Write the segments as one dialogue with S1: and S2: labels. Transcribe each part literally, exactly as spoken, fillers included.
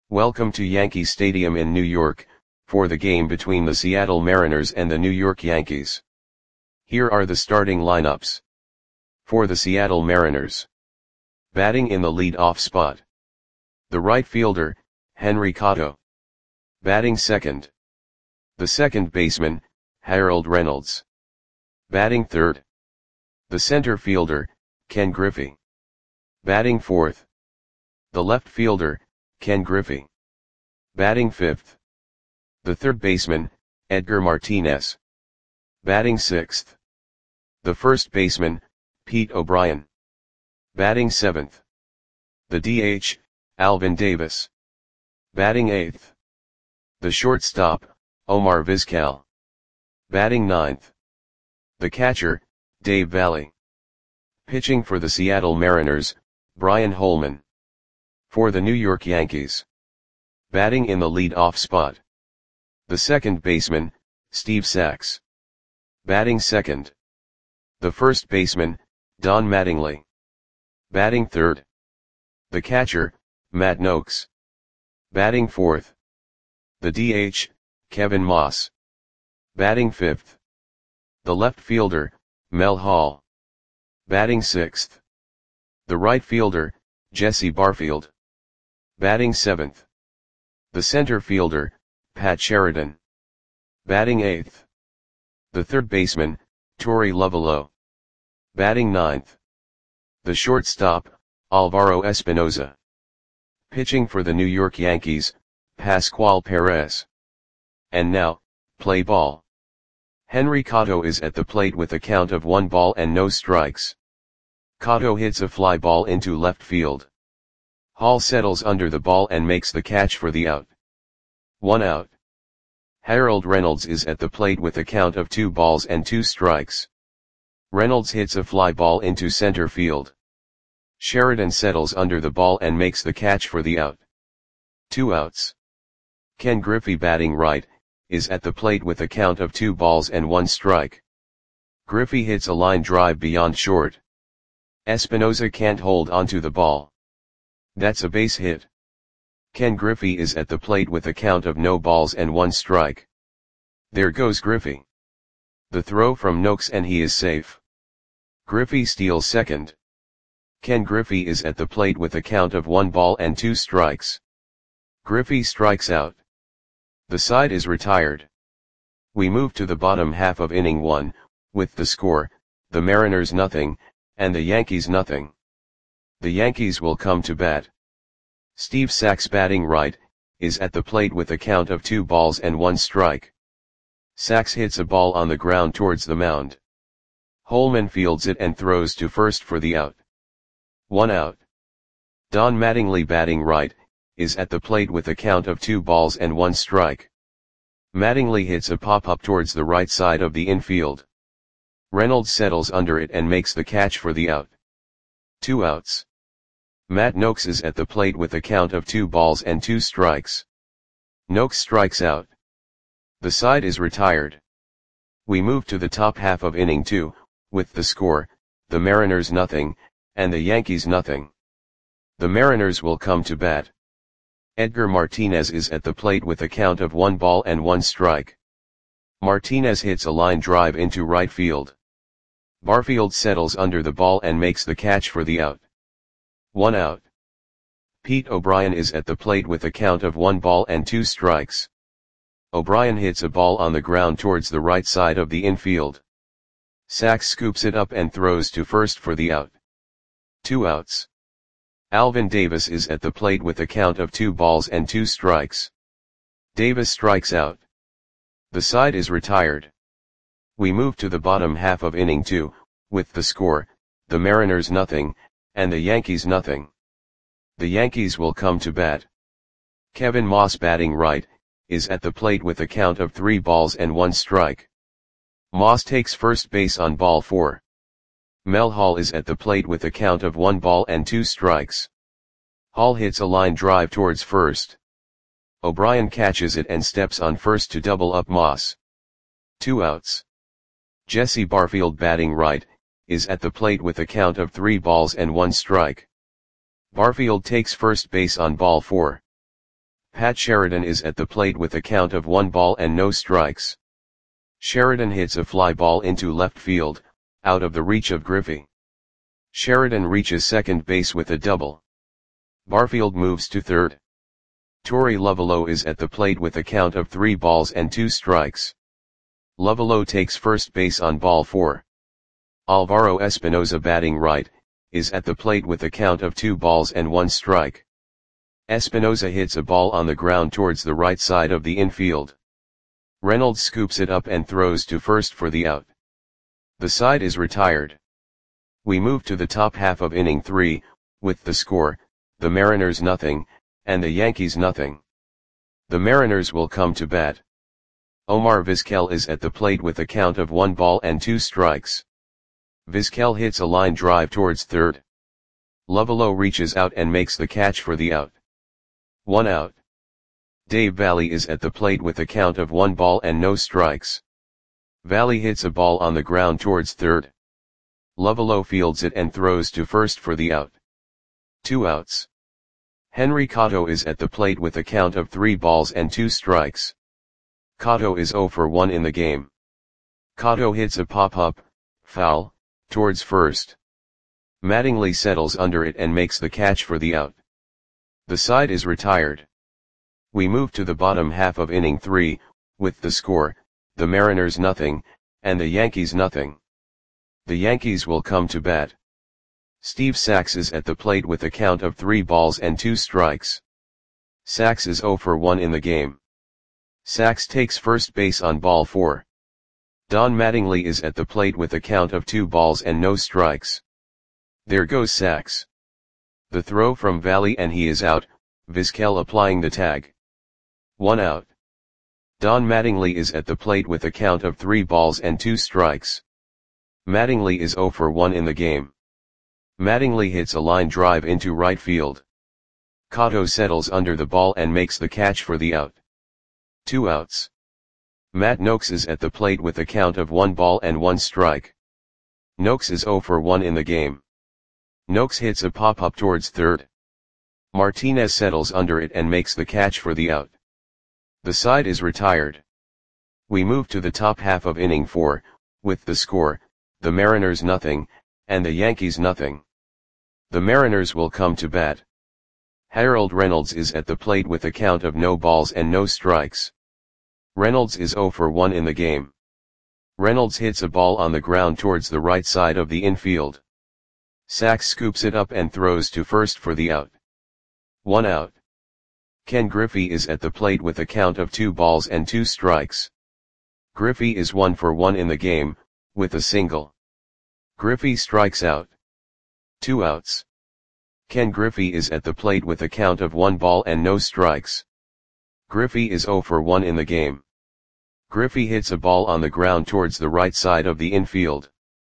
S1: Welcome to Yankee Stadium in New York, for the game between the Seattle Mariners and the New York Yankees. Here are the starting lineups. For the Seattle Mariners. Batting in the lead-off spot. The right fielder, Henry Cotto. Batting second. The second baseman, Harold Reynolds. Batting third. The center fielder, Ken Griffey. Batting fourth. The left fielder, Ken Griffey. Batting fifth. The third baseman, Edgar Martinez. Batting sixth. The first baseman, Pete O'Brien. Batting seventh. The D H, Alvin Davis. Batting eighth. The shortstop, Omar Vizquel. Batting ninth. The catcher, Dave Valle. Pitching for the Seattle Mariners, Brian Holman. For the New York Yankees. Batting in the lead-off spot. The second baseman, Steve Sax. Batting second. The first baseman, Don Mattingly. Batting third. The catcher, Matt Noakes. Batting fourth. The D H, Kevin Moss. Batting fifth. The left fielder, Mel Hall. Batting sixth. The right fielder, Jesse Barfield. Batting seventh. The center fielder, Pat Sheridan. Batting eighth. The third baseman, Torey Lovullo. Batting ninth. The shortstop, Alvaro Espinoza. Pitching for the New York Yankees, Pascual Perez. And now, play ball. Henry Cotto is at the plate with a count of one ball and no strikes. Cotto hits a fly ball into left field. Hall settles under the ball and makes the catch for the out. One out. Harold Reynolds is at the plate with a count of two balls and two strikes. Reynolds hits a fly ball into center field. Sheridan settles under the ball and makes the catch for the out. Two outs. Ken Griffey, batting right, is at the plate with a count of two balls and one strike. Griffey hits a line drive beyond short. Espinoza can't hold onto the ball. That's a base hit. Ken Griffey is at the plate with a count of no balls and one strike. There goes Griffey. The throw from Noakes and he is safe. Griffey steals second. Ken Griffey is at the plate with a count of one ball and two strikes. Griffey strikes out. The side is retired. We move to the bottom half of inning one, with the score, the Mariners nothing, and the Yankees nothing. The Yankees will come to bat. Steve Sax, batting right, is at the plate with a count of two balls and one strike. Sax hits a ball on the ground towards the mound. Holman fields it and throws to first for the out. One out. Don Mattingly, batting right, is at the plate with a count of two balls and one strike. Mattingly hits a pop-up towards the right side of the infield. Reynolds settles under it and makes the catch for the out. Two outs. Matt Noakes is at the plate with a count of two balls and two strikes. Noakes strikes out. The side is retired. We move to the top half of inning two, with the score, the Mariners nothing, and the Yankees nothing. The Mariners will come to bat. Edgar Martinez is at the plate with a count of one ball and one strike. Martinez hits a line drive into right field. Barfield settles under the ball and makes the catch for the out. One out. Pete O'Brien is at the plate with a count of one ball and two strikes. O'Brien hits a ball on the ground towards the right side of the infield. Sax scoops it up and throws to first for the out. Two outs. Alvin Davis is at the plate with a count of two balls and two strikes. Davis strikes out. The side is retired. We move to the bottom half of inning two, with the score, the Mariners nothing, and the Yankees nothing. The Yankees will come to bat. Kevin Moss, batting right, is at the plate with a count of three balls and one strike. Moss takes first base on ball four. Mel Hall is at the plate with a count of one ball and two strikes. Hall hits a line drive towards first. O'Brien catches it and steps on first to double up Moss. Two outs. Jesse Barfield, batting right, is at the plate with a count of three balls and one strike. Barfield takes first base on ball four. Pat Sheridan is at the plate with a count of one ball and no strikes. Sheridan hits a fly ball into left field, out of the reach of Griffey. Sheridan reaches second base with a double. Barfield moves to third. Torey Lovullo is at the plate with a count of three balls and two strikes. Lovullo takes first base on ball four. Alvaro Espinoza, batting right, is at the plate with a count of two balls and one strike. Espinoza hits a ball on the ground towards the right side of the infield. Reynolds scoops it up and throws to first for the out. The side is retired. We move to the top half of inning three, with the score, the Mariners nothing, and the Yankees nothing. The Mariners will come to bat. Omar Vizquel is at the plate with a count of one ball and two strikes. Vizquel hits a line drive towards third. Lovullo reaches out and makes the catch for the out. One out. Dave Valle is at the plate with a count of one ball and no strikes. Valle hits a ball on the ground towards third. Lovullo fields it and throws to first for the out. Two outs. Henry Cotto is at the plate with a count of three balls and two strikes. Cotto is zero for one in the game. Cotto hits a pop-up, foul, towards first. Mattingly settles under it and makes the catch for the out. The side is retired. We move to the bottom half of inning three, with the score, the Mariners nothing, and the Yankees nothing. The Yankees will come to bat. Steve Sax is at the plate with a count of three balls and two strikes. Sax is zero for one in the game. Sax takes first base on ball four. Don Mattingly is at the plate with a count of two balls and no strikes. There goes Sax. The throw from Valle and he is out, Vizquel applying the tag. One out. Don Mattingly is at the plate with a count of three balls and two strikes. Mattingly is zero for one in the game. Mattingly hits a line drive into right field. Cotto settles under the ball and makes the catch for the out. Two outs. Matt Noakes is at the plate with a count of one ball and one strike. Noakes is zero for one in the game. Noakes hits a pop-up towards third. Martinez settles under it and makes the catch for the out. The side is retired. We move to the top half of inning four, with the score, the Mariners nothing, and the Yankees nothing. The Mariners will come to bat. Harold Reynolds is at the plate with a count of no balls and no strikes. Reynolds is zero for one in the game. Reynolds hits a ball on the ground towards the right side of the infield. Sax scoops it up and throws to first for the out. One out. Ken Griffey is at the plate with a count of two balls and two strikes. Griffey is one for one in the game, with a single. Griffey strikes out. Two outs. Ken Griffey is at the plate with a count of one ball and no strikes. Griffey is zero for one in the game. Griffey hits a ball on the ground towards the right side of the infield.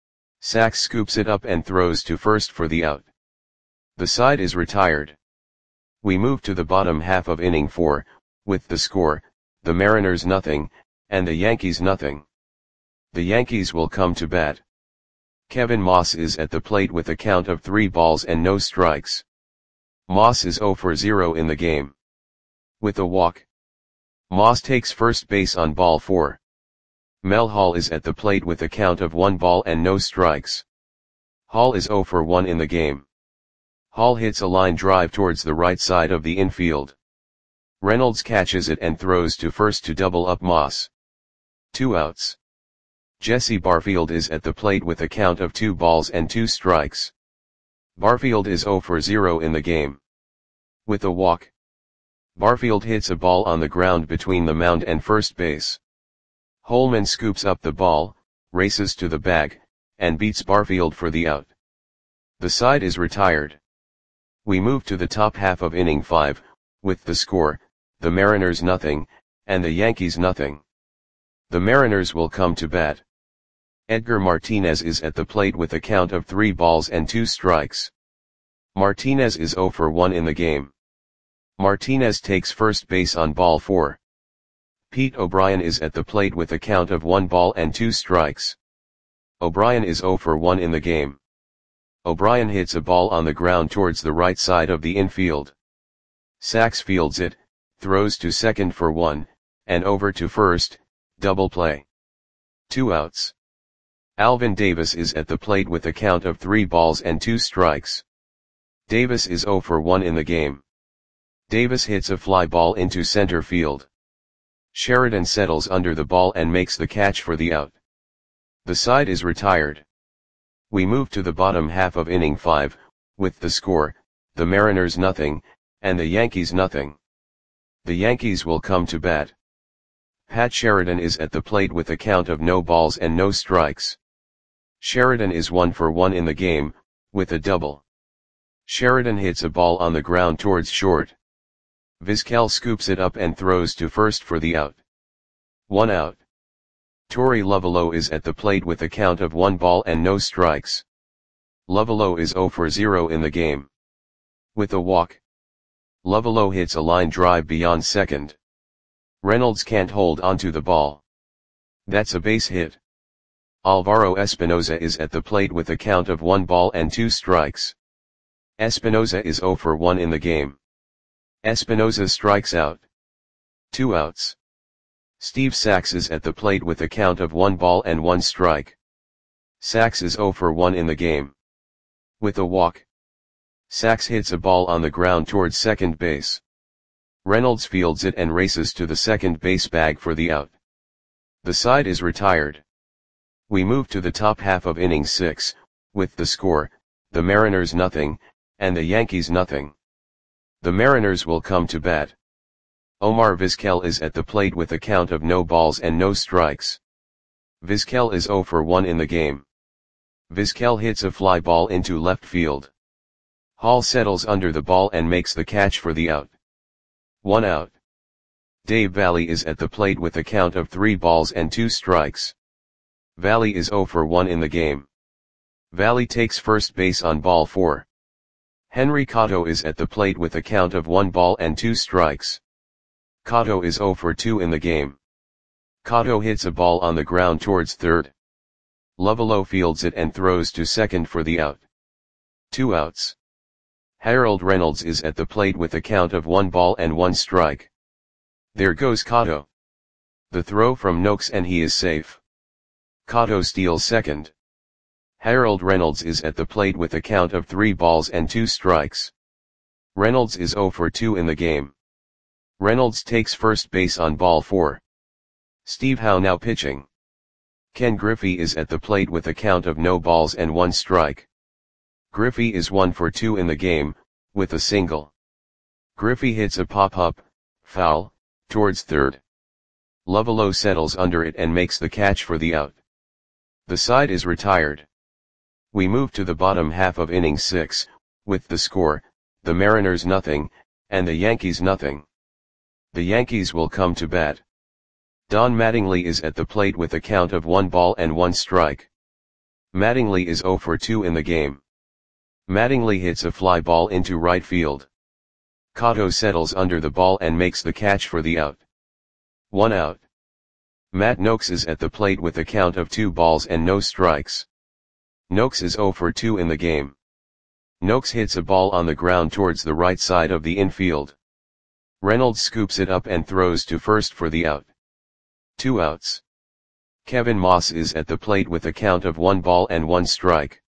S1: Sax scoops it up and throws to first for the out. The side is retired. We move to the bottom half of inning four, with the score, the Mariners nothing, and the Yankees nothing. The Yankees will come to bat. Kevin Moss is at the plate with a count of three balls and no strikes. Moss is zero for zero in the game. With a walk. Moss takes first base on ball four. Mel Hall is at the plate with a count of one ball and no strikes. Hall is zero for one in the game. Hall hits a line drive towards the right side of the infield. Reynolds catches it and throws to first to double up Moss. Two outs. Jesse Barfield is at the plate with a count of two balls and two strikes. Barfield is zero for zero in the game. With a walk. Barfield hits a ball on the ground between the mound and first base. Holman scoops up the ball, races to the bag, and beats Barfield for the out. The side is retired. We move to the top half of inning five, with the score, the Mariners nothing, and the Yankees nothing. The Mariners will come to bat. Edgar Martinez is at the plate with a count of three balls and two strikes. Martinez is zero for one in the game. Martinez takes first base on ball four. Pete O'Brien is at the plate with a count of one ball and two strikes. O'Brien is zero for one in the game. O'Brien hits a ball on the ground towards the right side of the infield. Sax fields it, throws to second for one, and over to first, double play. Two outs. Alvin Davis is at the plate with a count of three balls and two strikes. Davis is oh for one in the game. Davis hits a fly ball into center field. Sheridan settles under the ball and makes the catch for the out. The side is retired. We move to the bottom half of inning five, with the score, the Mariners nothing, and the Yankees nothing. The Yankees will come to bat. Pat Sheridan is at the plate with a count of no balls and no strikes. Sheridan is one for one in the game, with a double. Sheridan hits a ball on the ground towards short. Vizquel scoops it up and throws to first for the out. One out. Torey Lovullo is at the plate with a count of one ball and no strikes. Lovullo is oh for zero in the game. With a walk. Lovullo hits a line drive beyond second. Reynolds can't hold onto the ball. That's a base hit. Alvaro Espinoza is at the plate with a count of one ball and two strikes. Espinoza is oh for one in the game. Espinoza strikes out. Two outs. Steve Sax is at the plate with a count of one ball and one strike. Sax is oh for one in the game. With a walk. Sax hits a ball on the ground towards second base. Reynolds fields it and races to the second base bag for the out. The side is retired. We move to the top half of inning six, with the score, the Mariners nothing, and the Yankees nothing. The Mariners will come to bat. Omar Vizquel is at the plate with a count of no balls and no strikes. Vizquel is oh for one in the game. Vizquel hits a fly ball into left field. Hall settles under the ball and makes the catch for the out. One out. Dave Valle is at the plate with a count of three balls and two strikes. Valle is oh for one in the game. Valle takes first base on ball four. Henry Cotto is at the plate with a count of one ball and two strikes. Cotto is oh for two in the game. Cotto hits a ball on the ground towards third. Lovullo fields it and throws to second for the out. Two outs. Harold Reynolds is at the plate with a count of one ball and one strike. There goes Cotto. The throw from Noakes and he is safe. Cotto steals second. Harold Reynolds is at the plate with a count of three balls and two strikes. Reynolds is oh for two in the game. Reynolds takes first base on ball four. Steve Howe now pitching. Ken Griffey is at the plate with a count of no balls and one strike. Griffey is one for two in the game, with a single. Griffey hits a pop-up, foul, towards third. Lovullo settles under it and makes the catch for the out. The side is retired. We move to the bottom half of inning six, with the score, the Mariners nothing, and the Yankees nothing. The Yankees will come to bat. Don Mattingly is at the plate with a count of one ball and one strike. Mattingly is oh for two in the game. Mattingly hits a fly ball into right field. Cotto settles under the ball and makes the catch for the out. One out. Matt Noakes is at the plate with a count of two balls and no strikes. Noakes is oh for two in the game. Noakes hits a ball on the ground towards the right side of the infield. Reynolds scoops it up and throws to first for the out. Two outs. Kevin Moss is at the plate with a count of one ball and one strike.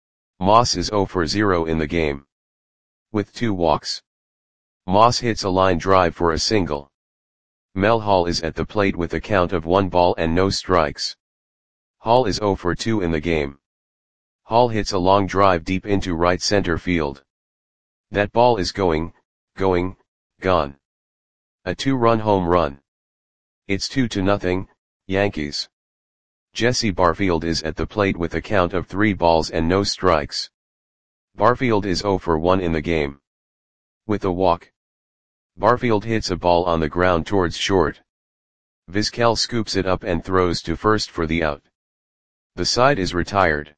S1: Moss is oh for zero in the game. With two walks. Moss hits a line drive for a single. Mel Hall is at the plate with a count of one ball and no strikes. Hall is oh for two in the game. Hall hits a long drive deep into right center field. That ball is going, going, gone. A two-run home run. It's two to nothing, Yankees. Jesse Barfield is at the plate with a count of three balls and no strikes. Barfield is oh for one in the game. With a walk. Barfield hits a ball on the ground towards short. Vizquel scoops it up and throws to first for the out. The side is retired.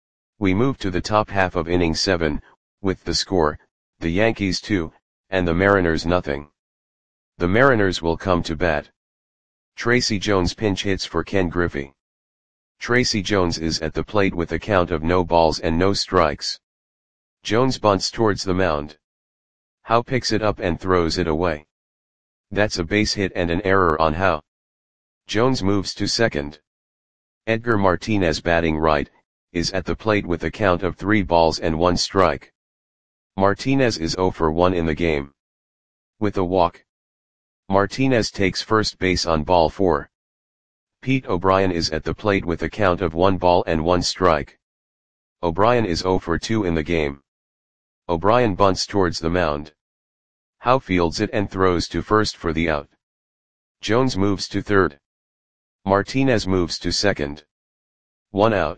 S1: We move to the top half of inning seven, with the score, the Yankees two, and the Mariners nothing. The Mariners will come to bat. Tracy Jones pinch hits for Ken Griffey. Tracy Jones is at the plate with a count of no balls and no strikes. Jones bunts towards the mound. Howe picks it up and throws it away. That's a base hit and an error on Howe. Jones moves to second. Edgar Martinez, batting right, is at the plate with a count of three balls and one strike. Martinez is oh for one in the game. With a walk, Martinez takes first base on ball four. Pete O'Brien is at the plate with a count of one ball and one strike. O'Brien is oh for two in the game. O'Brien bunts towards the mound. Howe fields it and throws to first for the out. Jones moves to third. Martinez moves to second. One out.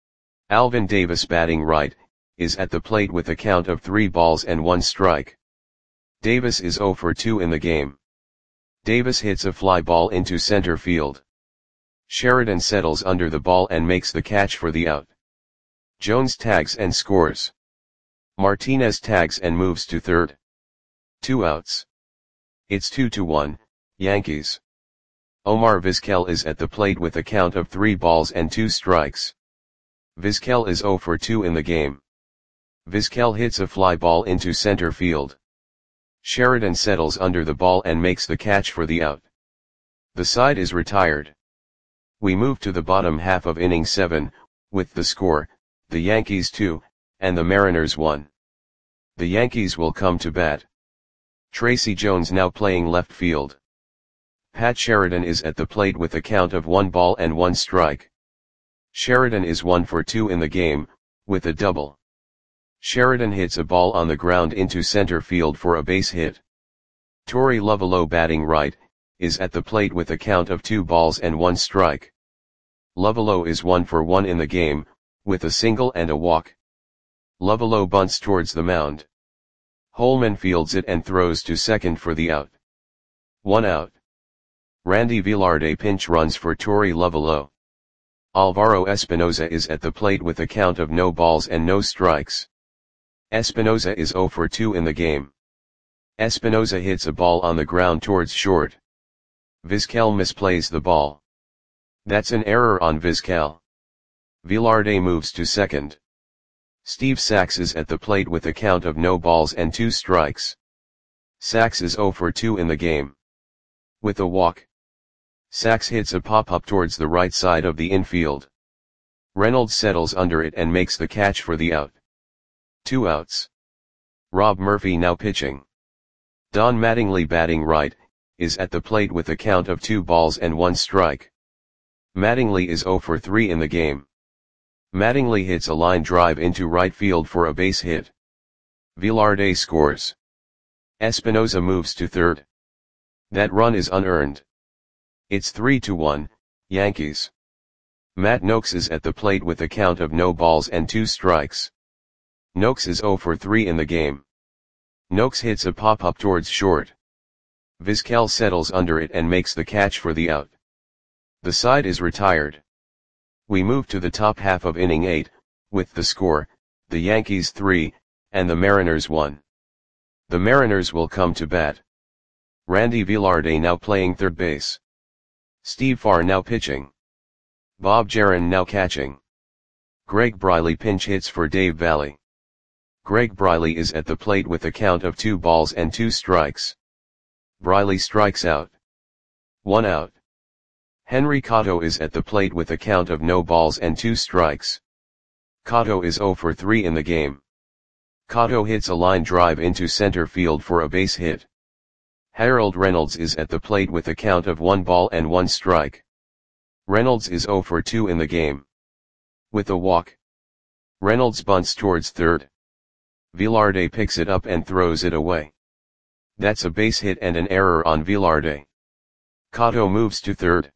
S1: Alvin Davis, batting right, is at the plate with a count of three balls and one strike. Davis is oh for two in the game. Davis hits a fly ball into center field. Sheridan settles under the ball and makes the catch for the out. Jones tags and scores. Martinez tags and moves to third. Two outs. It's two to one, Yankees. Omar Vizquel is at the plate with a count of three balls and two strikes. Vizquel is oh for two in the game. Vizquel hits a fly ball into center field. Sheridan settles under the ball and makes the catch for the out. The side is retired. We move to the bottom half of inning seven, with the score, the Yankees two, and the Mariners one. The Yankees will come to bat. Tracy Jones now playing left field. Pat Sheridan is at the plate with a count of one ball and one strike. Sheridan is one for two in the game, with a double. Sheridan hits a ball on the ground into center field for a base hit. Torey Lovullo, batting right, is at the plate with a count of two balls and one strike. Lovullo is one for one in the game, with a single and a walk. Lovullo bunts towards the mound. Holman fields it and throws to second for the out. One out. Randy Velarde pinch runs for Torey Lovullo. Alvaro Espinoza is at the plate with a count of no balls and no strikes. Espinoza is oh for two in the game. Espinoza hits a ball on the ground towards short. Vizquel misplays the ball. That's an error on Vizquel. Velarde moves to second. Steve Sax is at the plate with a count of no balls and two strikes. Sax is oh for two in the game. With a walk, Sax hits a pop-up towards the right side of the infield. Reynolds settles under it and makes the catch for the out. Two outs. Rob Murphy now pitching. Don Mattingly, batting right, is at the plate with a count of two balls and one strike. Mattingly is oh for three in the game. Mattingly hits a line drive into right field for a base hit. Velarde scores. Espinoza moves to third. That run is unearned. It's three to one, Yankees. Matt Noakes is at the plate with a count of no balls and two strikes. Noakes is oh for three in the game. Noakes hits a pop-up towards short. Vizquel settles under it and makes the catch for the out. The side is retired. We move to the top half of inning eight, with the score, the Yankees three, and the Mariners one. The Mariners will come to bat. Randy Velarde now playing third base. Steve Farr now pitching. Bob Jaron now catching. Greg Briley pinch hits for Dave Valley. Greg Briley is at the plate with a count of two balls and two strikes. Briley strikes out. One out. Henry Cotto is at the plate with a count of no balls and two strikes. Cotto is oh for three in the game. Cotto hits a line drive into center field for a base hit. Harold Reynolds is at the plate with a count of one ball and one strike. Reynolds is oh for two in the game. With a walk, Reynolds bunts towards third. Velarde picks it up and throws it away. That's a base hit and an error on Velarde. Cotto moves to third.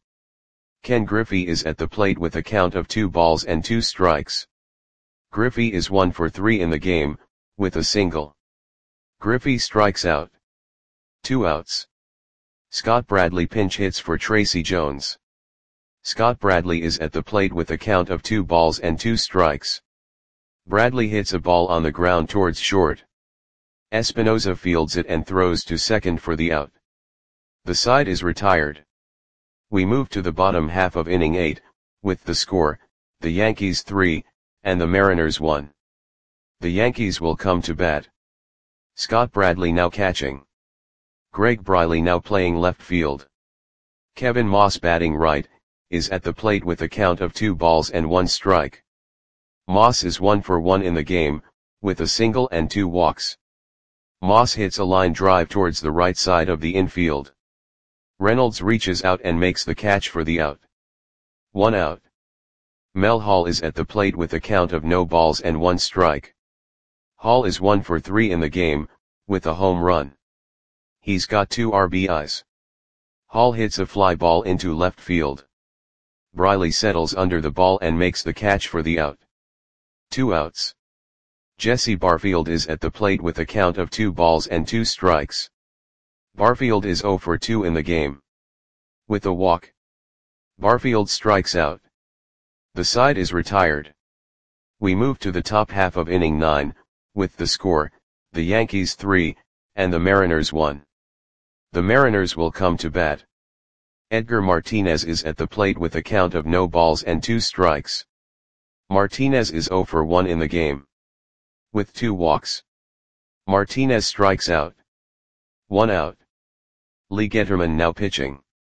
S1: Ken Griffey is at the plate with a count of two balls and two strikes. Griffey is one for three in the game, with a single. Griffey strikes out. Two outs. Scott Bradley pinch hits for Tracy Jones. Scott Bradley is at the plate with a count of two balls and two strikes. Bradley hits a ball on the ground towards short. Espinoza fields it and throws to second for the out. The side is retired. We move to the bottom half of inning eight, with the score, the Yankees three, and the Mariners one. The Yankees will come to bat. Scott Bradley now catching. Greg Briley now playing left field. Kevin Moss batting right, is at the plate with a count of two balls and one strike. Moss is one for one in the game, with a single and two walks. Moss hits a line drive towards the right side of the infield. Reynolds reaches out and makes the catch for the out. One out. Mel Hall is at the plate with a count of no balls and one strike. Hall is one for three in the game, with a home run. He's got two R B Is. Hall hits a fly ball into left field. Briley settles under the ball and makes the catch for the out. Two outs. Jesse Barfield is at the plate with a count of two balls and two strikes. Barfield is zero for two in the game. With a walk, Barfield strikes out. The side is retired. We move to the top half of inning nine, with the score, the Yankees three, and the Mariners one. The Mariners will come to bat. Edgar Martinez is at the plate with a count of no balls and two strikes. Martinez is zero for one in the game. With two walks, Martinez strikes out. One out. Lee Getterman now pitching.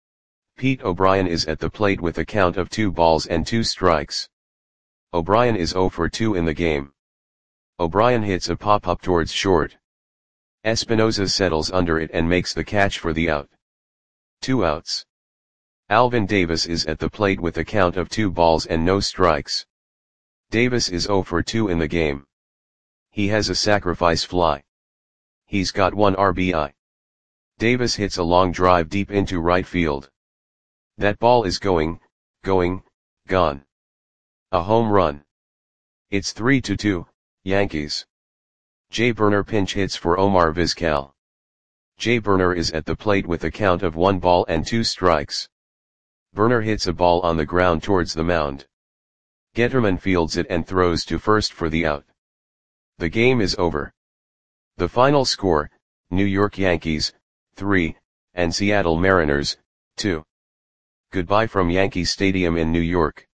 S1: Pete O'Brien is at the plate with a count of two balls and two strikes. O'Brien is zero for two in the game. O'Brien hits a pop-up towards short. Espinosa settles under it and makes the catch for the out. Two outs. Alvin Davis is at the plate with a count of two balls and no strikes. Davis is zero for two in the game. He has a sacrifice fly. He's got one R B I. Davis hits a long drive deep into right field. That ball is going, going, gone. A home run. It's three to two, Yankees. Jay Burner pinch hits for Omar Vizquel. Jay Burner is at the plate with a count of one ball and two strikes. Burner hits a ball on the ground towards the mound. Getterman fields it and throws to first for the out. The game is over. The final score, New York Yankees, three, and Seattle Mariners, two. Goodbye from Yankee Stadium in New York.